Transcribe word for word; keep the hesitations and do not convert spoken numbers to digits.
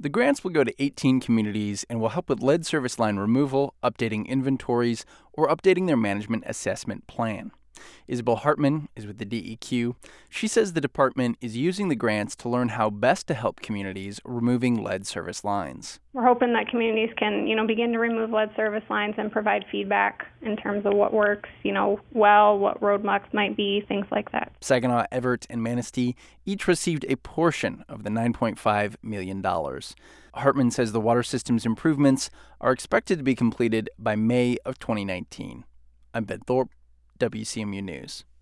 The grants will go to eighteen communities and will help with lead service line removal, updating inventories, or updating their management assessment plan. Isabel Hartman is with the D E Q. She says the department is using the grants to learn how best to help communities removing lead service lines. We're hoping that communities can, you know, begin to remove lead service lines and provide feedback in terms of what works, you know, well, what roadblocks might be, things like that. Saginaw, Everett, and Manistee each received a portion of the nine point five million dollars. Hartman says the water system's improvements are expected to be completed by May of twenty nineteen. I'm Ben Thorpe, W C M U News.